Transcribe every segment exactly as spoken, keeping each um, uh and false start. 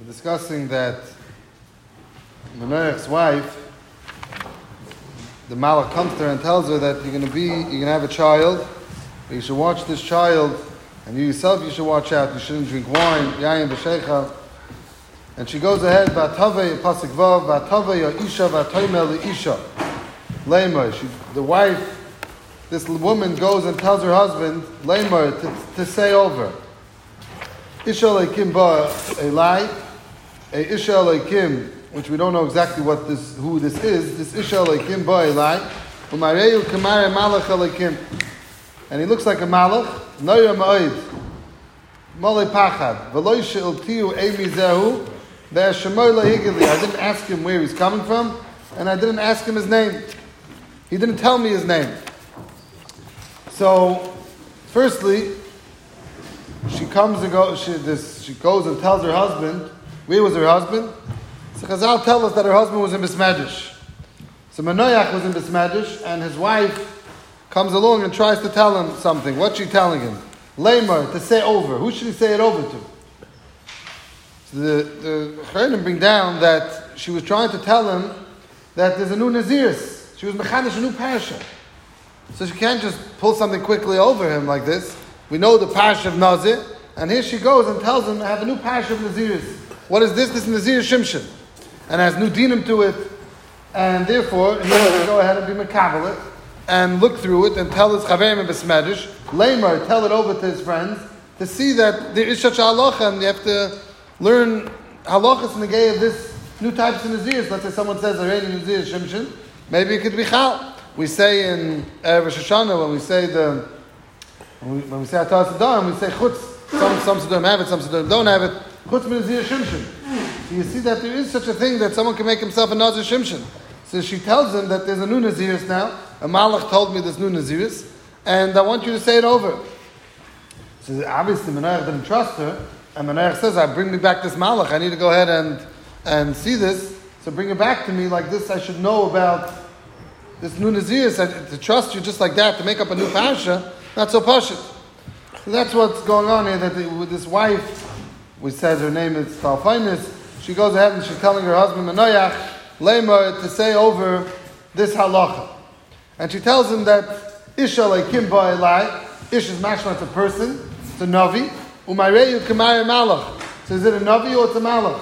We're discussing that Manoach's wife, the Malach comes to her and tells her that you're going to be, you're going to have a child, but you should watch this child, and you yourself, you should watch out. You shouldn't drink wine, yayin b'sheicha. And she goes ahead, V'atavei pasuk vav, V'atavei isha v'atoymel isha. Leimar, she, the wife, this woman goes and tells her husband, Leimar, to, to say over. Isha leikim ba elai, a Isha leikim, which we don't know exactly what this, who this is. This Isha leikim ba elai, u'mareyu k'mare malach leikim, and he looks like a malach. Noya ma'id, malei pachad, v'lo she'iltiu emi zehu, ve'ashemoy lahigili. I didn't ask him where he's coming from, and I didn't ask him his name. He didn't tell me his name. So, firstly, she comes and goes. She, this, she goes and tells her husband. Where was her husband? So Chazal tell us that her husband was in Bismadish. So Manoach was in Bismadish, and his wife comes along and tries to tell him something. What's she telling him? Lamer, to say over. Who should he say it over to? So the the Chayrim bring down that she was trying to tell him that there's a new Naziris. She was mechanish a new parasha. So she can't just pull something quickly over him like this. We know the parasha of Nazir, and here she goes and tells him, I have a new parasha of Naziris. What is this? This is Nazir Shimshon. And has new dinim to it, and therefore he has to go ahead and be mekabelit and look through it and tell his chaverim and besmedish, Lamer, tell it over to his friends, to see that there is such a halacha, and you have to learn halachas in the gay of this new types of Naziris. Let's say someone says, Areni Nazir Shimshon, maybe it could be chal. We say in Erev Rosh Hashanah, when we say the When we, when we say Atar Sadarim, we say Chutz. Some, some Sadarim have it, some Sadarim don't have it. Chutz Nazir Shimshon. So you see that there is such a thing that someone can make himself a Nazir Shimshon. So she tells him that there's a new Naziris now. A Malach told me there's new Naziris, and I want you to say it over. So obviously Manoach didn't trust her, and Manoach says, I bring me back this Malach. I need to go ahead and, and see this. So bring it back to me like this. I should know about this new Naziris. I, to trust you just like that, to make up a new parasha. Not so pashut. So that's what's going on here. That the, with this wife, we said her name is Talfainis. She goes ahead and she's telling her husband Manoach Leimar to say over this halacha, and she tells him that Isha leikim ba elai. Ish is mashma, it's a person, it's a navi. Umayreyu k'mare malach. So is it a navi or it's a malach?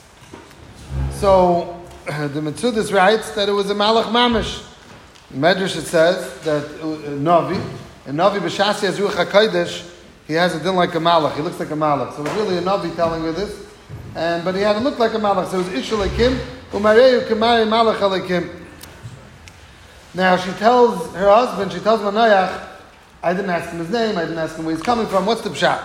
So the Metzudas writes that it was a malach mamish. In Medrash it says that uh, navi. And Navi B'Shasi has Ruach HaKodesh, he has a din like a malach. He looks like a malach. So it was really a Navi telling her this. And but he had to look like a malach. So it was Isha Leikim, Umareyu K'mari Malach Leikim. Now she tells her husband, she tells Manoach, I didn't ask him his name, I didn't ask him where he's coming from. What's the pshat?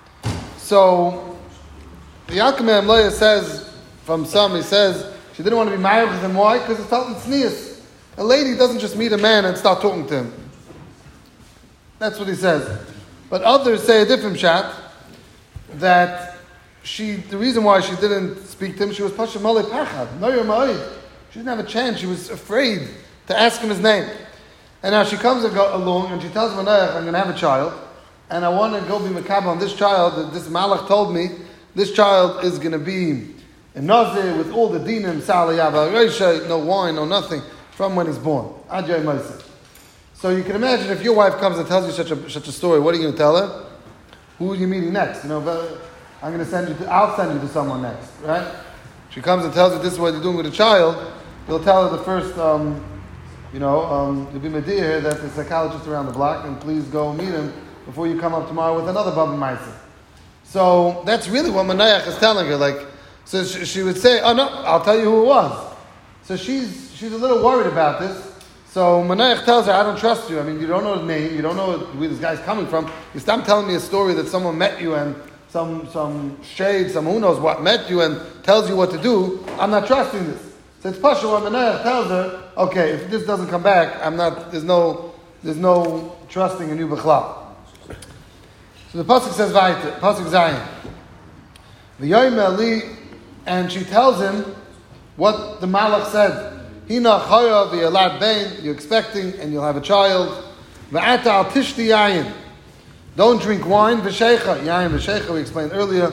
So the Yaakov Loya says, from some, he says, she didn't want to be married with him. Why? Because it felt in tznius. A lady doesn't just meet a man and start talking to him. That's what he says. But others say a different shot, that she, the reason why she didn't speak to him, she was Pasha Malei Pachad, Noyer Ma'id. She didn't have a chance. She was afraid to ask him his name. And now she comes along and she tells Manoach, I'm going to have a child, and I want to go be Makabal on this child. This Malach told me this child is going to be a Nazir with all the dinim, Saliyava, Reisha, no wine, no nothing, from when he's born. Ajay Moshe. So you can imagine if your wife comes and tells you such a such a story, what are you going to tell her? Who are you meeting next? You know, I'm going to send you to, I'll send you to someone next, right? She comes and tells you this is what you're doing with a child. You'll tell her the first, um, you know, um, you'll be medir that the psychologist around the block, and please go meet him before you come up tomorrow with another Baba Maisa. So that's really what Manoach is telling her. Like, so she, she would say, "Oh no, I'll tell you who it was." So she's she's a little worried about this. So Manoach tells her, I don't trust you. I mean, you don't know his name. You don't know where this guy's coming from. You stop telling me a story that someone met you and some some shade, some who knows what met you and tells you what to do. I'm not trusting this. So it's Pasha when Manoach tells her, okay, if this doesn't come back, I'm not. There's no there's no trusting in you b'chlal. So the pasuk says, "Vayter pasuk Zayin." V'yoyim Ali, and she tells him what the Malach said. Hina chaya v'yalad bein, you're expecting and you'll have a child. V'ata al tishti yayin, don't drink wine. V'sheicha, yayin v'sheicha, we explained earlier,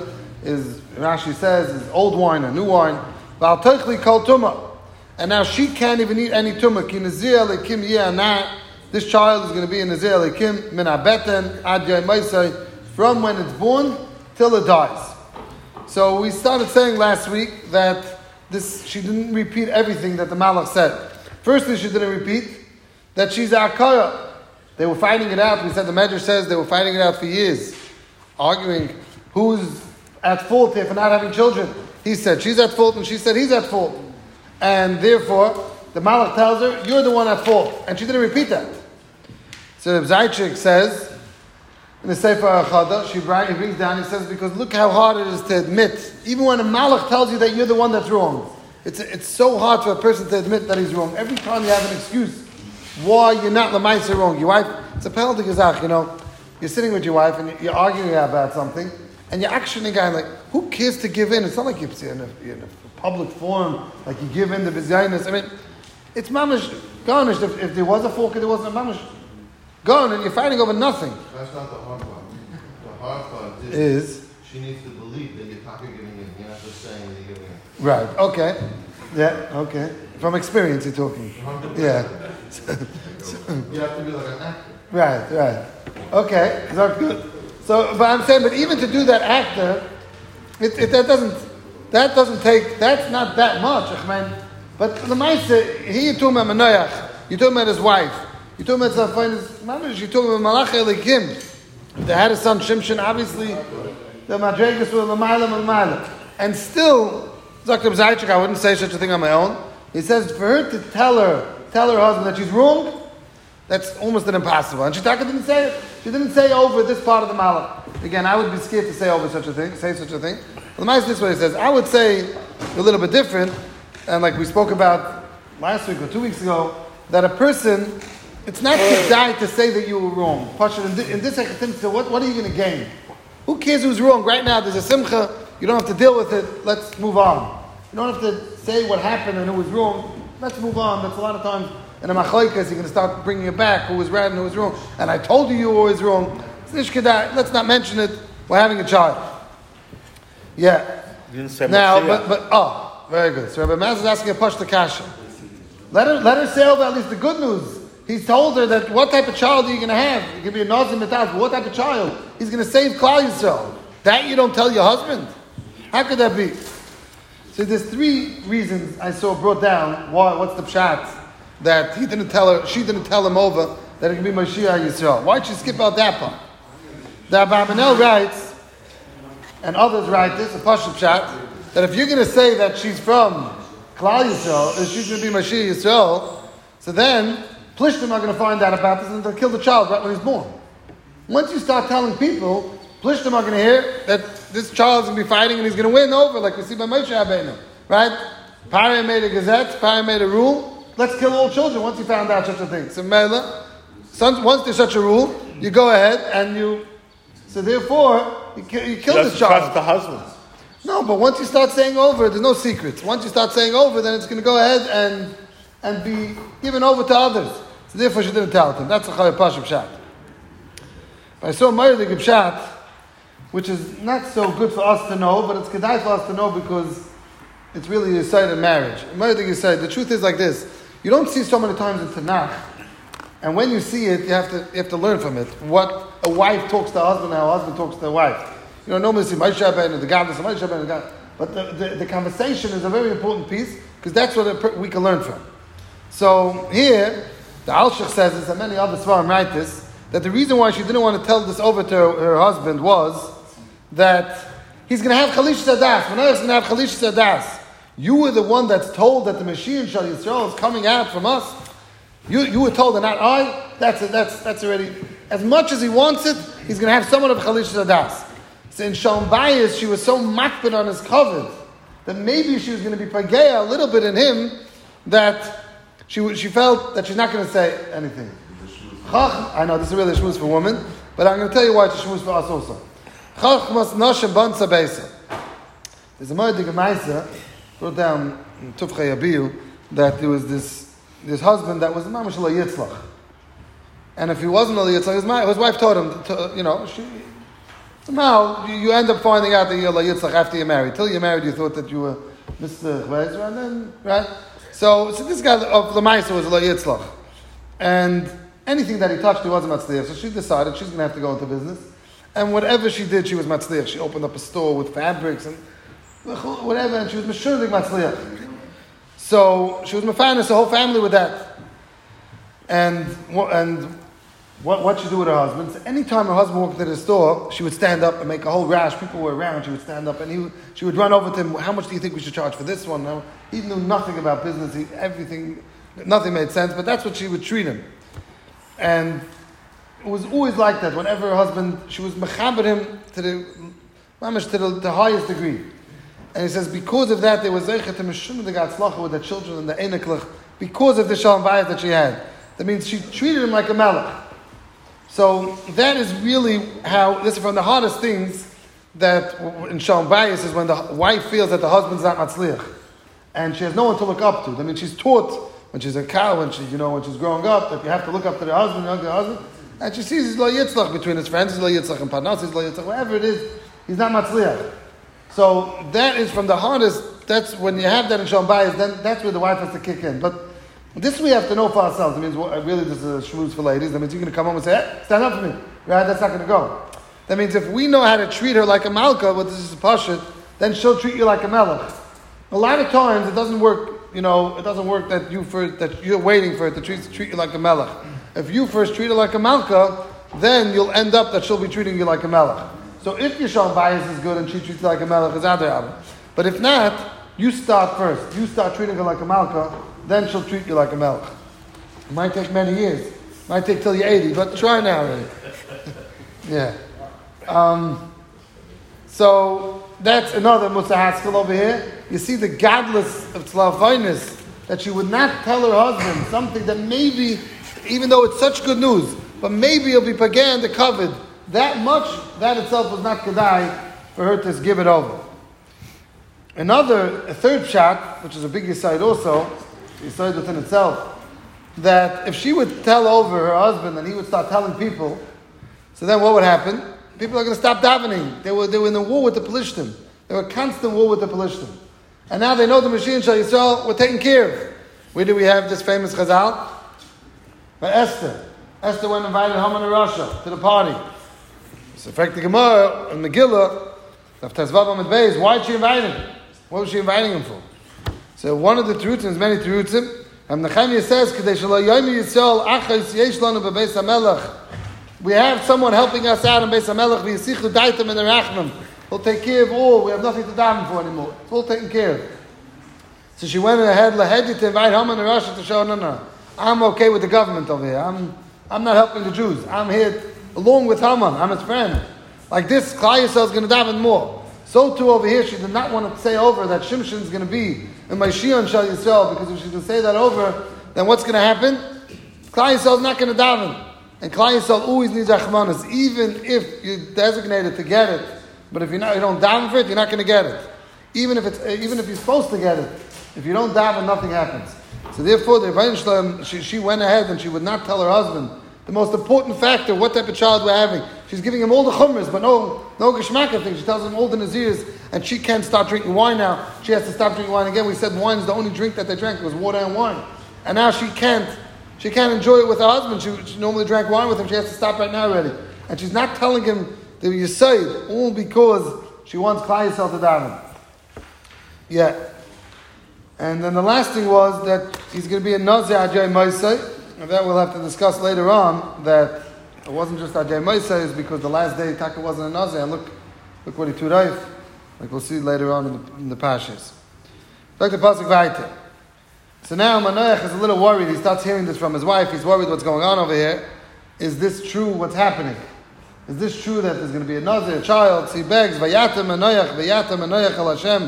is, Rashi says, is old wine or new wine. V'al toichli kol tumah. And now she can't even eat any tumah. Ki nazir lekim yeh. This child is going to be a nazir lekim min habeten ad yom mosai, from when it's born till it dies. So we started saying last week that this she didn't repeat everything that the Malach said. Firstly, she didn't repeat that she's a akaya. They were fighting it out. We said the Medrash says they were fighting it out for years, arguing who's at fault here for not having children. He said she's at fault, and she said he's at fault. And therefore, the Malach tells her, you're the one at fault. And she didn't repeat that. So Zaychik says, in the Sefer Achada, she brings down, he says, because look how hard it is to admit. Even when a Malach tells you that you're the one that's wrong. It's it's so hard for a person to admit that he's wrong. Every time you have an excuse why you're not Lamaisa wrong. Your wife, it's a penalty gazach, you know. You're sitting with your wife and you're arguing about something, and you're actually going like, who cares to give in? It's not like you're in a, you're in a public forum, like you give in the bizaynus. I mean, it's mamish garnished. If, if there was a fork, there wasn't a mamish gone, and you're fighting over nothing. That's not the hard part. The hard part is, is she needs to believe that you're not giving in. You're not just saying that you're giving in. Right. Okay. Yeah. Okay. From experience, you're talking. Yeah. You have to be like an actor. Right. Right. Okay. That's good. So, but I'm saying, but even to do that actor, it, it that doesn't that doesn't take that's not that much. I mean, but the Maisa, he you talking about Manoach, you talking about his wife, you talking about his mamish, you talking about Malach Elikim. They had a son Shimshon, obviously the Madregas were Lamaila Lamaila, and still, Zakir Zaychik, I wouldn't say such a thing on my own. He says for her to tell her tell her husband that she's wrong, that's almost an impossible. And Shitaka didn't say it. She didn't say over this part of the Malach. Again, I would be scared to say over such a thing, say such a thing. Well, the Ma'aseh this way he says, I would say a little bit different, and like we spoke about last week or two weeks ago, that a person, it's not to die to say that you were wrong. Pasha, in this, in this so what, what are you going to gain? Who cares who's wrong? Right now, there's a simcha, you don't have to deal with it, let's move on. You don't have to say what happened and who was wrong, let's move on. That's a lot of times, in a machlokes, you're going to start bringing it back, who was right and who was wrong. And I told you you were always wrong. Let's not mention it, we're having a child. Yeah. You didn't say now, but, but, oh, very good. So Rabbi Maz is asking a pashta kasha. Let her, let her say over at least the good news. He's told her that what type of child are you going to have? You're going to be a nazim mitaz, but what type of child? He's going to save Klal Yisrael. That you don't tell your husband? How could that be? So there's three reasons I saw brought down. Why? What's the pshat? That he didn't tell her, she didn't tell him over that it can be Mashiach Yisrael. Why'd she skip out that part? The Abarbanel writes, and others write this, a Pashut Pshat, that if you're going to say that she's from Klal Yisrael, that she's going to be Mashiach Yisrael, so then Plishtim are going to find out about this and they'll kill the child right when he's born. Once you start telling people, Plishtim are going to hear that this child's going to be fighting and he's going to win over, like we see by Moshe Rabbeinu, right? Pari made a gazette, Pari made a rule. Let's kill all children once you found out such a thing. So Mela, once there's such a rule, you go ahead and you. So therefore, you, you kill this child. Trust the husband. No, but once you start saying over, there's no secrets. Once you start saying over, then it's going to go ahead and and be given over to others. So therefore, she didn't tell them. That's a Chayyim Pasha Pshat. But I saw Meir the Pshat, which is not so good for us to know, but it's kedai for us to know because it's really a side of marriage. Meir the Pshat. The truth is like this. You don't see so many times in Tanakh, and when you see it, you have to you have to learn from it. What a wife talks to her husband, and how a husband talks to a wife. You know, normally see Moshe Rabbeinu, the Gadol, Moshe Rabbeinu, the Gadol. But the, the, the conversation is a very important piece, because that's what a, we can learn from. So here, the Alshich says this, and many other Svarim write this, that the reason why she didn't want to tell this over to her, her husband was that he's going to have Chalish Sadas. Manoach's going to have Chalish Sadas. You were the one that's told that the Mashiach Shal Yisrael is coming out from us. You you were told, and not I. That's a, that's that's already as much as he wants it. He's going to have someone of Chalish Sadas. So in Shalom Bayis, she was so makbid on his covet that maybe she was going to be pageya a little bit in him that she she felt that she's not going to say anything. I know this is really a shmuz for women, but I'm going to tell you why it's a shmuz for us also. Chachmas Noshem Bansa Beisa. There's a Moedik Maisa wrote down in Tufchei Abiyu that there was this this husband that was mamash lo yitzlach, and if he wasn't lo yitzlach, his, his wife told him, to, you know, she, Somehow, you, you end up finding out that you're like Yitzchak after you're married. Till you're married, you thought that you were Mister Chvezer, and then, right? So, so this guy of Lamaisa was like Yitzchak. And anything that he touched, he wasn't Matzliach. So she decided she's going to have to go into business. And whatever she did, she was Matzliach. She opened up a store with fabrics and whatever, and she was Meshurik Matzliach. So she was Mefanis, the whole family with that. And and what what she do with her husband? So anytime her husband walked into the store, she would stand up and make a whole rash. People were around. She would stand up and he would, she would run over to him. How much do you think we should charge for this one? Now, he knew nothing about business. He, everything, nothing made sense. But that's what she would treat him. And it was always like that. Whenever her husband, she was mechaber him to the, mamish to the, the highest degree. And he says, because of that, there was zeicha to mishum the gatzlacha with the children and the eneklach, because of the shalom bayis that she had. That means she treated him like a melech. So that is really how, this is from the hardest things that in shalom bayis is when the wife feels that the husband's not matzliach. And she has no one to look up to. That means she's taught when she's a cow, when she, you know, when she's growing up, that you have to look up to the husband, you know, the husband. And she sees he's lo yitzlach between his friends, he's lo yitzlach in Parnas, he's lo yitzlach, whatever it is, he's not matzliach. So that is from the hardest, that's when you have that in Shalom Bayis, then that's where the wife has to kick in. But this we have to know for ourselves. That means, well, really this is a shmooze for ladies. That means you're going to come home and say, hey, stand up for me. Right? That's not going to go. That means if we know how to treat her like a malka, but this is a pashut, then she'll treat you like a melech. A lot of times it doesn't work, you know, it doesn't work that you first, that you're waiting for it to treat, treat you like a melech. If you first treat her like a malka, then you'll end up that she'll be treating you like a melech. So if your shalom bayis is good and she treats you like a melech, it's other Abba. But if not, you start first. You start treating her like a malka, then she'll treat you like a melech. It might take many years. It might take till you're eighty, but try now already. Yeah. Um, so that's another Musa Haskell over here. You see the godless of Tzlavinus, that she would not tell her husband something that maybe, even though it's such good news, but maybe it'll be pagan the covered. That much, that itself was not kedai for her to give it over. Another, a third shot, which is a big aside also, aside within itself, that if she would tell over her husband and he would start telling people, so then what would happen? People are going to stop davening. They were, they were in a war with the Pelishtim. They were a constant war with the Pelishtim. And now they know the Mashiach Shal Yisrael were taken care of. Where do we have this famous Chazal? By Esther. Esther went and invited Haman and Russia to the party. So, in fact, the Gemara in Megillah, why did she invite him? What was she inviting him for? So, one of the terutzim, there's many terutzim, and Nehemiah says, we have someone helping us out in Beis HaMelech, v'yisichu daitem in the Rachmim. He'll take care of all. We have nothing to daven for anymore. It's all taken care of. So she went ahead, lahedi, to invite Haman and Russia to show, no, no, I'm okay with the government over here. I'm, I'm not helping the Jews. I'm here along with Haman. I'm his friend. Like this, Klal Yisrael is going to daven more. So too over here, she did not want to say over that Shimshon is going to be in Mashiach and Shal Yisrael, because if she can say that over, then what's going to happen? Klal Yisrael is not going to daven. And Klal Yisrael always needs Rachmanis, even if you're designated to get it. But if you're not, you don't daven for it, you're not going to get it. Even if it's, even if you're supposed to get it, if you don't daven, nothing happens. So therefore, the Rebbeinu Shalom, she, she went ahead and she would not tell her husband the most important factor, what type of child we're having. She's giving him all the chumras, but no, no geshmaka thing. She tells him all the nazirs, and she can't start drinking wine now. She has to stop drinking wine again. We said wine is the only drink that they drank. It was water and wine. And now she can't, she can't enjoy it with her husband. She, she normally drank wine with him. She has to stop right now already. And she's not telling him the Yesod, all because she wants Klal Yisrael to daven. Yeah. And then the last thing was that he's going to be a Nazir Ajay Moisei. And that we'll have to discuss later on, that it wasn't just Ajay Moisei, it's because the last day Taka wasn't a Nazir. And look, look what he turayf. Like we'll see later on in the, in the Pashas. Back to Pasuk Vayter. So now Manoach is a little worried. He starts hearing this from his wife. He's worried what's going on over here. Is this true, what's happening? Is this true that there's going to be a Nazir, a child? So he begs, Vayata Manoach, Vayata Manoach al Hashem.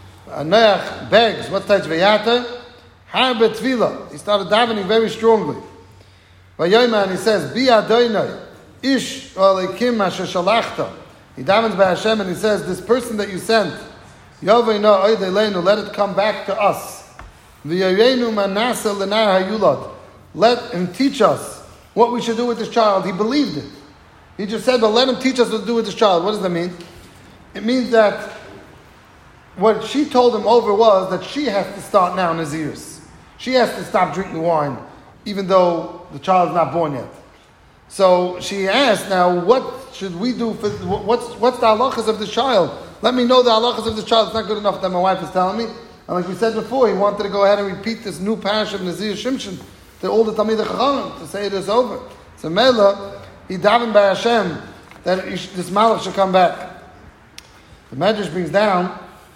Manoach begs, what's that? Vayata? Harbe Tvila. He started davening very strongly. Vayoyman, he says, Bi Adonai, Ish Alekim Asher Shalachta. He davens by Hashem and he says, this person that you sent, Yovayna Oyd Eleinu, let it come back to us. V'yoyenu Manasa Lenar Hayulad. Let him teach us what we should do with this child. He believed it. He just said, but let him teach us what to do with this child. What does that mean? It means that what she told him over was that she has to start now Nazirus. She has to stop drinking wine, even though the child's not born yet. So she asked, now, what should we do for, what's, what's the halachas of the child? Let me know the halachas of the child. It's not good enough that my wife is telling me. And like we said before, he wanted to go ahead and repeat this new parish of Nazir Shimshon to all the Talmidei Chachamim to say it is over. So Mela, he davened by Hashem that he sh- this malach should come back. The Medrash brings down,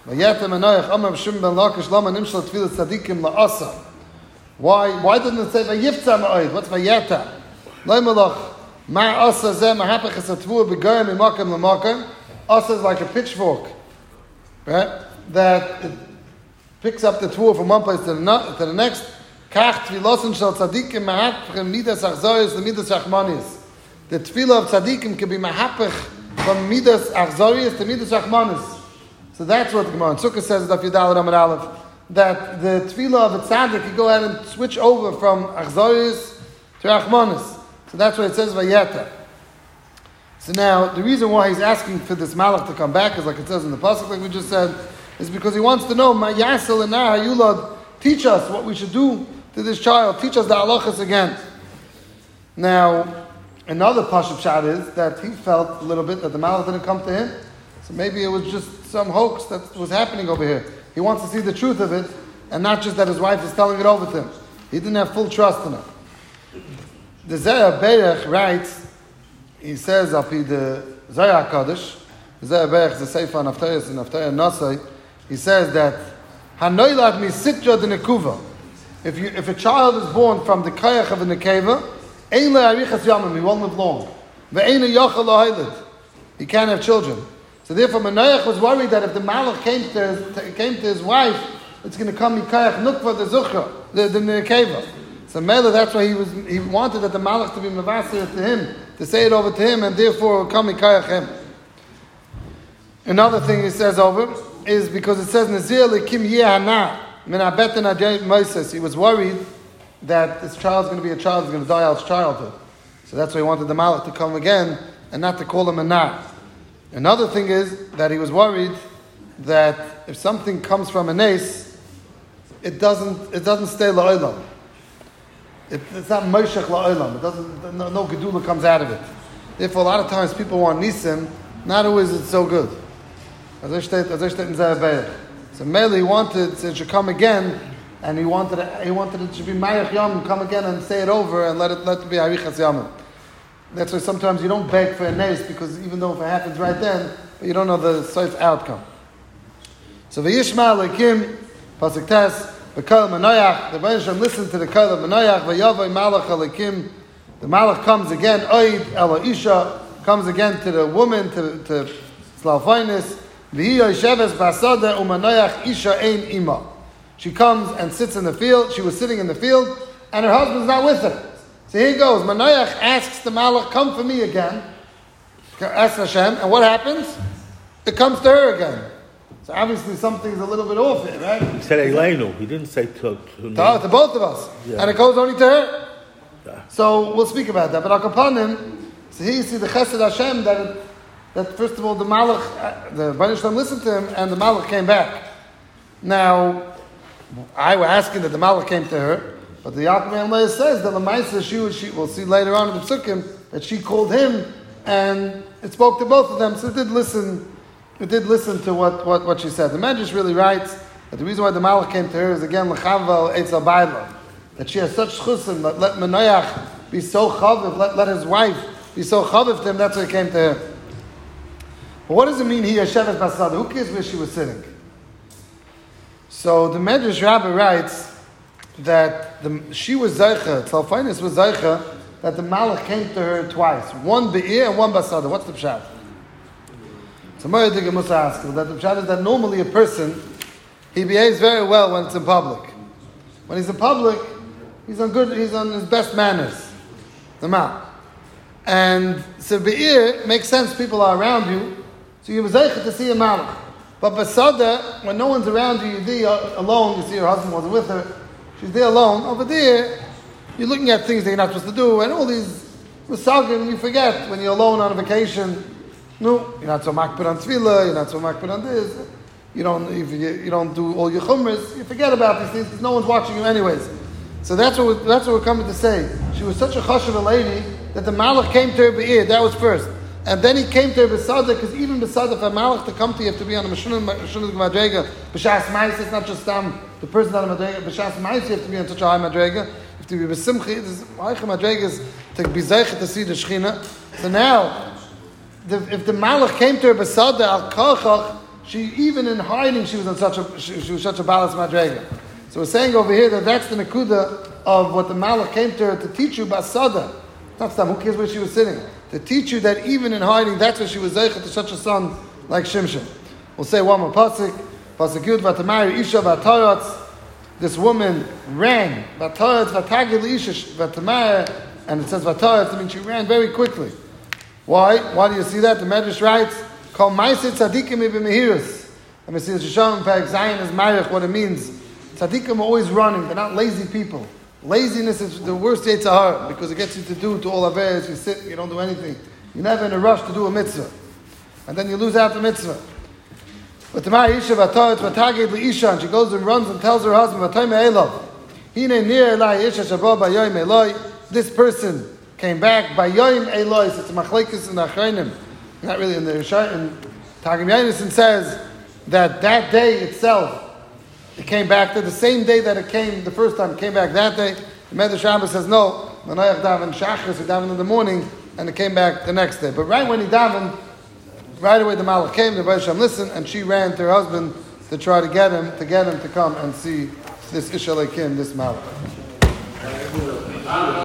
why, why didn't it say Vayifta Ma'od? What's Vayeta? Asa is like a pitchfork, right? That it picks up the tvua from one place to the, no, to the next. The tefillah of tzaddikim can be mahapach from midas achzorius to midas achmanis. So that's what the Gemara in Sukkah says, Daf Yudal Amud Aleph, that the tefillah of a tzaddik, you go ahead and switch over from achzorius to achmanis. So that's what it says, vayeta. So now, the reason why he's asking for this malach to come back is like it says in the pasuk, like we just said, is because he wants to know, Ma yasel and Nar Hayulad, teach us what we should do to this child, teach us the halachas again. Now, another pasuk shot is that he felt a little bit that the malach didn't come to him, so maybe it was just some hoax that was happening over here. He wants to see the truth of it, and not just that his wife is telling it over to him. He didn't have full trust in it. The Zayah Berech writes, he says, Api the Zayah Kaddish, Zayah Berech is a Sefer on Haftarah and Haftarah Nasai, he says that, Hanoilad mi sitra de nekuva. If you, if a child is born from the kayach of a nekeva, ein le'arichas yamim, he won't live long. Ve'ein yachal la'haylid, he can't have children. So therefore, Manoach was worried that if the malach came to his, to, came to his wife, it's going to come mikayach nukva the zuchra, the, the nekeva. So Mela, that's why he was he wanted that the malach to be mavasir to him, to say it over to him, and therefore it will come mikayach him. Another thing he says over is because it says Nazir lekim yehana min abeten adjay Moses. He was worried that this child's going to be a child who's going to die out of childhood. So that's why he wanted the malach to come again and not to call him a nar. Another thing is that he was worried that if something comes from a nace, it doesn't it doesn't stay la'olam. It, it's not moshech la'olam. It doesn't no, no gedula comes out of it. Therefore, a lot of times people want nisim. Not always it's so good. As I state, as I state in Zayah. So Mele, he wanted it should come again, and he wanted it, he wanted it to be Mayach Yom, come again and say it over and let it let it be Arichas Yom. That's why sometimes you don't beg for a nace, because even though if it happens right then, but you don't know the safe outcome. So V'yishma Lekim Pasuk Tes V'Kol Manoach. The Rebbeinu listened to the Kol of Manoach. V'Yavai Malach Lekim. The Malach comes again. Oid Ela Isha comes again to the woman to to Slalfainis. She comes and sits in the field. She was sitting in the field, and her husband's not with her. So here goes. Manoach asks the malach, "Come for me again." Asks Hashem, and what happens? It comes to her again. So obviously something's a little bit off here, right? He said Elenu. He didn't say to to, to, to both of us, yeah. And it goes only to her. Yeah. So we'll speak about that. But Akapanim, so here you see the Chesed Hashem that. It, That first of all, the Malach, the Rebbeinu Shalom listened to him, and the Malach came back. Now, I was asking that the Malach came to her, but the Yaakov Melech says that Lamaisa, she, she, we'll see later on in the Psukim, that she called him, and it spoke to both of them, so it did listen, it did listen to what, what, what she said. The Medrash really writes that the reason why the Malach came to her is again, L'chavva Eitzel Baila, that she has such chusim, let, let Manoach be so chaviv, let, let his wife be so chaviv to him, that's why he came to her. But what does it mean here, Shevet Basad? Who cares where she was sitting? So the Medrash Rabbi writes that the, she was Zaycha, Tzalfainis was Zaycha, that the Malach came to her twice. One Be'ir and one Basada. What's the Pshat? So Moedige must ask, that the Pshat is that normally a person, he behaves very well when it's in public. When he's in public, he's on good, he's on his best manners. The Mal. And so Be'ir makes sense, people are around you, so you're zeicha to see a malach. But Basada, when no one's around you, you're there alone, you see her husband wasn't with her, she's there alone. Over there, you're looking at things that you're not supposed to do, and all these Musagim, you forget when you're alone on a vacation. No, you're not so makbid on tefillah, you're not so makbid on this. You don't, if you, you don't do all your chumras, you forget about these things because no one's watching you anyways. So that's what, we're, that's what we're coming to say. She was such a chashuv lady that the malach came to her be'ir, that was first. And then he came to her besada, because even besada, for a malach to come to you, you have to be on a mashunah madrega. B'shas ma'is, it's not just um, the person on a madrega. B'shas ma'is, you have to be on such a high madrega. You have to be b'simchi. This high madrega is to be zeichet to see the shechina. So now, the, if the malach came to her besada al kachach, she even in hiding she was on such a she, she was such a balas madrega. So we're saying over here that that's the nakuda of what the malach came to her to teach you basada. Not some who cares where she was sitting. To teach you that even in hiding, that's where she was zeichet to such a son like Shimshon. We'll say one more pasuk. Pasuk Yud v'tamari isha v'tarotz. This woman ran v'tarotz v'tagil isha v'tamari, and it says v'tarotz. I mean she ran very quickly. Why? Why do you see that? The Medrash writes, "Kol ma'aseh tzadikim b'mehirus." Let me see the Shisham Perek Zayin is marich what it means. Tzadikim are always running. They're not lazy people. Laziness is the worst yetzer hara because it gets you to do to all averes. You sit, you don't do anything. You're never in a rush to do a mitzvah, and then you lose out the mitzvah. But Tamar Isha v'Torah v'Tagid l'Isha, and she goes and runs and tells her husband v'Toyme Elov, Hine nir Elai Isha Shabo b'Yoyim Eloi. This person came back by Yoyim Eloi. So it's a machlekes in the Achronim, not really in the Rishon. And Targum Yonason says that that day itself. It came back to the same day that it came the first time. It came back that day. The Medrash Rabbah says no. Manoach davened shachris, he davened in the morning, and it came back the next day. But right when he davened, right away the malach came. The Baruch Hashem listened, and she ran to her husband to try to get him to get him to come and see this Isha Lekim, this malach.